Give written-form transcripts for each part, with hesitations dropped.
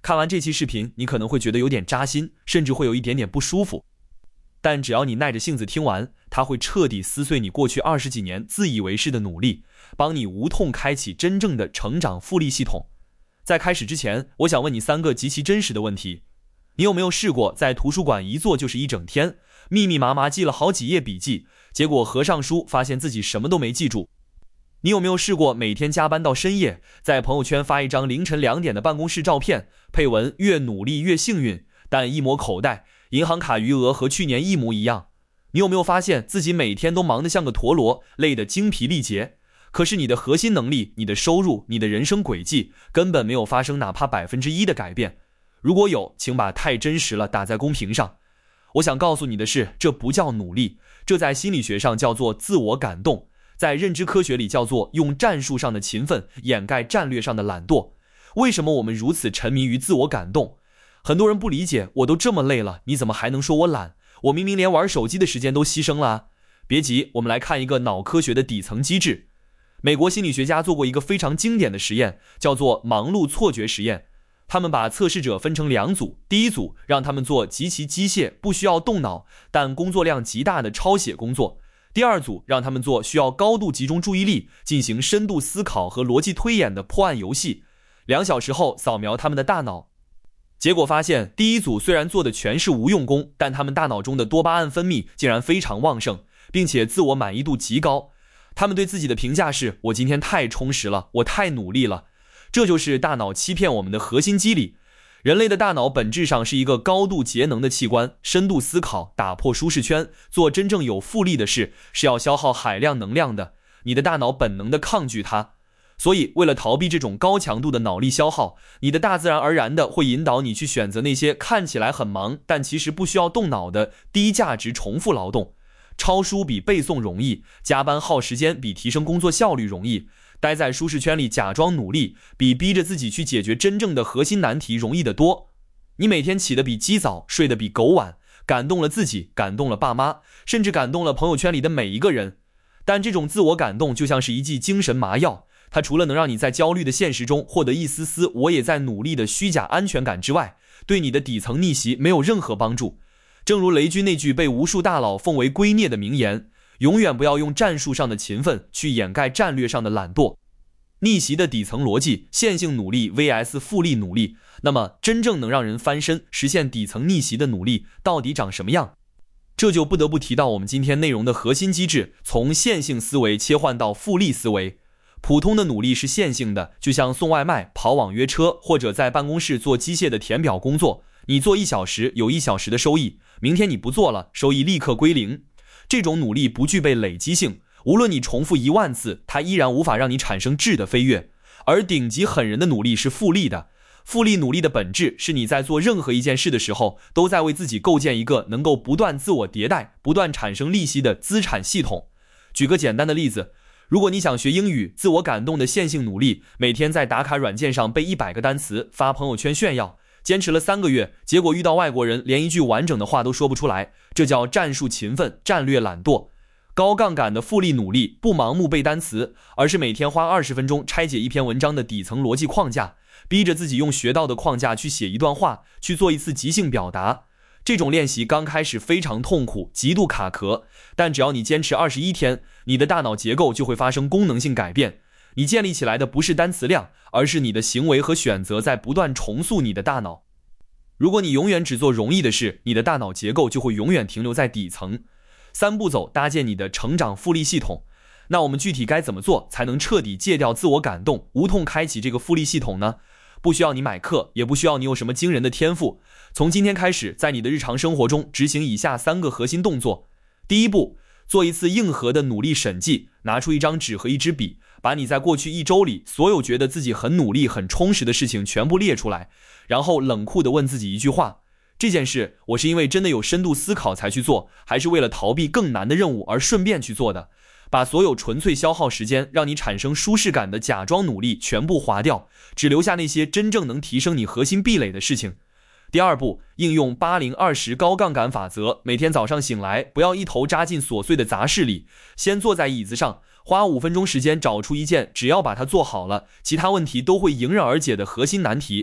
看完这期视频，你可能会觉得有点扎心，甚至会有一点点不舒服。但只要你耐着性子听完，它会彻底撕碎你过去20几年自以为是的努力，帮你无痛开启真正的成长复利系统。在开始之前，我想问你3个极其真实的问题。你有没有试过在图书馆一坐就是一整天，密密麻麻记了好几页笔记，结果合上书发现自己什么都没记住？你有没有试过每天加班到深夜，在朋友圈发一张凌晨2点的办公室照片，配文越努力越幸运，但一摸口袋，银行卡余额和去年一模一样？你有没有发现自己每天都忙得像个陀螺，累得精疲力竭？可是你的核心能力、你的收入、你的人生轨迹根本没有发生哪怕1%的改变。如果有，请把太真实了打在公屏上。我想告诉你的是，这不叫努力，这在心理学上叫做自我感动，在认知科学里叫做用战术上的勤奋掩盖战略上的懒惰。为什么我们如此沉迷于自我感动？很多人不理解，我都这么累了，你怎么还能说我懒？我明明连玩手机的时间都牺牲了啊。别急，我们来看一个脑科学的底层机制。美国心理学家做过一个非常经典的实验，叫做忙碌错觉实验。他们把测试者分成2组，第一组让他们做极其机械、不需要动脑但工作量极大的抄写工作，第二组让他们做需要高度集中注意力、进行深度思考和逻辑推演的破案游戏。2小时后扫描他们的大脑，结果发现第一组虽然做的全是无用功，但他们大脑中的多巴胺分泌竟然非常旺盛，并且自我满意度极高。他们对自己的评价是：我今天太充实了，我太努力了。这就是大脑欺骗我们的核心机理。人类的大脑本质上是一个高度节能的器官，深度思考、打破舒适圈、做真正有复利的事，是要消耗海量能量的。你的大脑本能的抗拒它，所以为了逃避这种高强度的脑力消耗，你的大自然而然的会引导你去选择那些看起来很忙，但其实不需要动脑的低价值重复劳动。抄书比背诵容易，加班耗时间比提升工作效率容易，待在舒适圈里假装努力，比逼着自己去解决真正的核心难题容易得多。你每天起得比鸡早，睡得比狗晚，感动了自己，感动了爸妈，甚至感动了朋友圈里的每一个人。但这种自我感动就像是一剂精神麻药，它除了能让你在焦虑的现实中获得一丝丝我也在努力的虚假安全感之外，对你的底层逆袭没有任何帮助。正如雷军那句被无数大佬奉为圭臬的名言，永远不要用战术上的勤奋去掩盖战略上的懒惰。逆袭的底层逻辑，线性努力 vs 复利努力，那么真正能让人翻身实现底层逆袭的努力到底长什么样？这就不得不提到我们今天内容的核心机制，从线性思维切换到复利思维。普通的努力是线性的，就像送外卖、跑网约车，或者在办公室做机械的填表工作，你做1小时有1小时的收益，明天你不做了，收益立刻归零。这种努力不具备累积性，无论你重复1万次，它依然无法让你产生质的飞跃。而顶级狠人的努力是复利的，复利努力的本质是你在做任何一件事的时候，都在为自己构建一个能够不断自我迭代、不断产生利息的资产系统。举个简单的例子，如果你想学英语，自我感动的线性努力，每天在打卡软件上背100个单词，发朋友圈炫耀，坚持了3个月，结果遇到外国人连一句完整的话都说不出来，这叫战术勤奋、战略懒惰。高杠杆的复利努力不盲目背单词，而是每天花20分钟拆解一篇文章的底层逻辑框架，逼着自己用学到的框架去写一段话，去做一次即兴表达。这种练习刚开始非常痛苦，极度卡壳，但只要你坚持21天，你的大脑结构就会发生功能性改变。你建立起来的不是单词量，而是你的行为和选择在不断重塑你的大脑。如果你永远只做容易的事，你的大脑结构就会永远停留在底层。3步走搭建你的成长复利系统。那我们具体该怎么做才能彻底戒掉自我感动，无痛开启这个复利系统呢？不需要你买课，也不需要你有什么惊人的天赋。从今天开始，在你的日常生活中执行以下3个核心动作。第一步，做一次硬核的努力审计，拿出一张纸和一支笔，把你在过去1周里所有觉得自己很努力、很充实的事情全部列出来，然后冷酷地问自己一句话：这件事我是因为真的有深度思考才去做，还是为了逃避更难的任务而顺便去做的？把所有纯粹消耗时间让你产生舒适感的假装努力全部划掉，只留下那些真正能提升你核心壁垒的事情。第二步，应用80-20高杠杆法则，每天早上醒来，不要一头扎进琐碎的杂事里，先坐在椅子上，花5分钟时间找出一件只要把它做好了，其他问题都会迎刃而解的核心难题。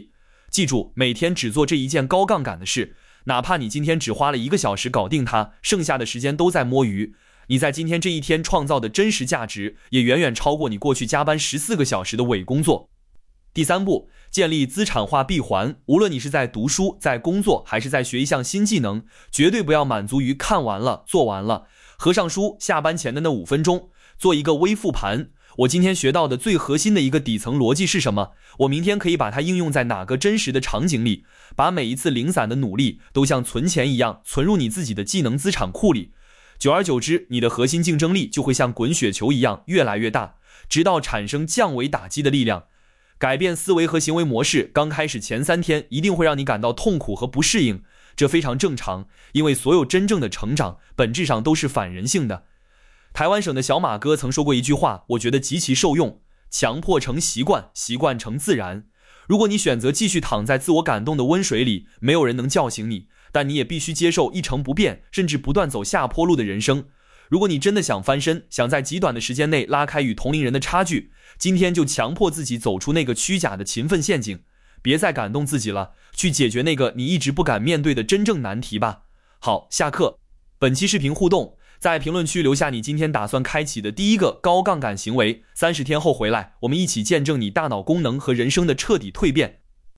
记住，每天只做这一件高杠杆的事，哪怕你今天只花了1个小时搞定它，剩下的时间都在摸鱼，你在今天这一天创造的真实价值也远远超过你过去加班14个小时的伪工作。第3步，建立资产化闭环。无论你是在读书、在工作，还是在学一项新技能，绝对不要满足于看完了、做完了。合上书，下班前的那5分钟，做一个微复盘。我今天学到的最核心的一个底层逻辑是什么？我明天可以把它应用在哪个真实的场景里？把每一次零散的努力都像存钱一样存入你自己的技能资产库里。久而久之，你的核心竞争力就会像滚雪球一样越来越大，直到产生降维打击的力量。改变思维和行为模式，刚开始前3天一定会让你感到痛苦和不适应，这非常正常，因为所有真正的成长本质上都是反人性的。台湾省的小马哥曾说过一句话，我觉得极其受用：强迫成习惯，习惯成自然。如果你选择继续躺在自我感动的温水里，没有人能叫醒你，但你也必须接受一成不变，甚至不断走下坡路的人生。如果你真的想翻身，想在极短的时间内拉开与同龄人的差距，今天就强迫自己走出那个虚假的勤奋陷阱，别再感动自己了，去解决那个你一直不敢面对的真正难题吧。好，下课。本期视频互动，在评论区留下你今天打算开启的第1个高杠杆行为，30天后回来，我们一起见证你大脑功能和人生的彻底蜕变。